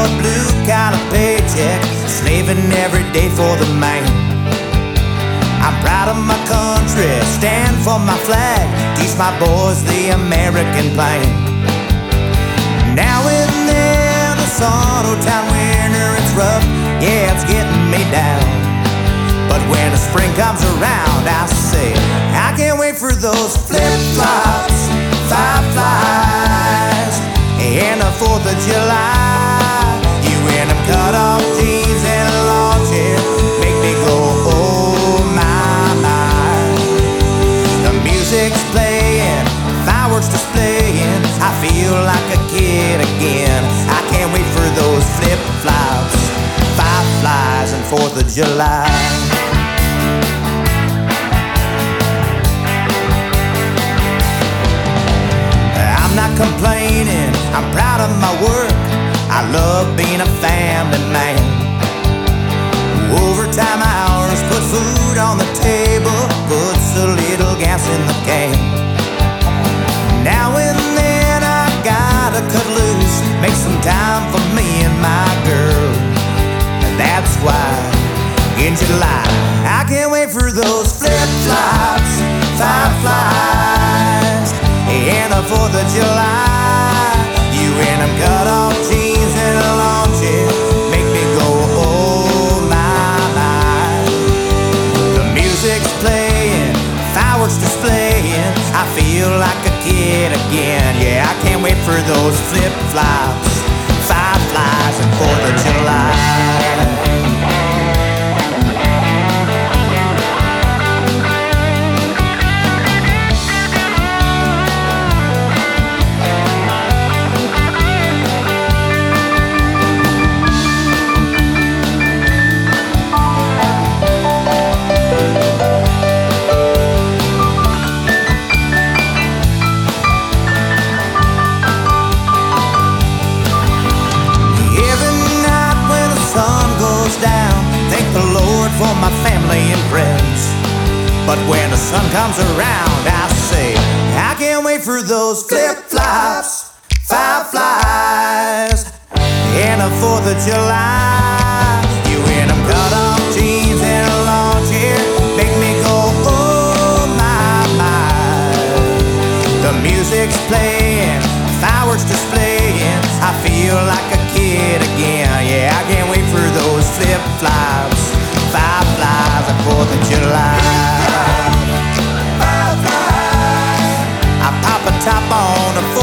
a blue-collar paycheck, slaving every day for the man. I'm proud of my country, stand for my flag, teach my boys the American plan. Now and then, the Sonora town winter, it's rough, yeah, it's getting me down. But when the spring comes around, I say, I can't wait for those flip-flops, fireflies, and the 4th of July. You in them cut-off jeans and a lawn chair make me go, oh my, my. The music's playing, fireworks displaying, I feel like a kid again. I can't wait for those flip-flops, fireflies, and 4th of July. I'm not complaining, I'm proud of my work, I love being a family man. Overtime hours put food on the table, puts a little gas in the can. Now and then I gotta cut loose, make some time for me and my girl. And that's why in July I can't wait for those flip-flops, fireflies, and the 4th of July. You in them cut-off jeans and a lawn chair make me go, oh my, my. The music's playing, fireworks displaying, I feel like a kid again. Yeah, I can't wait for those flip-flops, fireflies, and 4th of July. For my family and friends. But when the sun comes around, I say, I can't wait for those flip-flops, fireflies, and the 4th of July. You in them cut-off jeans and a lawn chair make me go, oh my, my. The music's playing, fireworks displaying, I feel like a kid again. Yeah, I can't wait for those flip-flops, fireflies, and 4th of July. I pop a top on a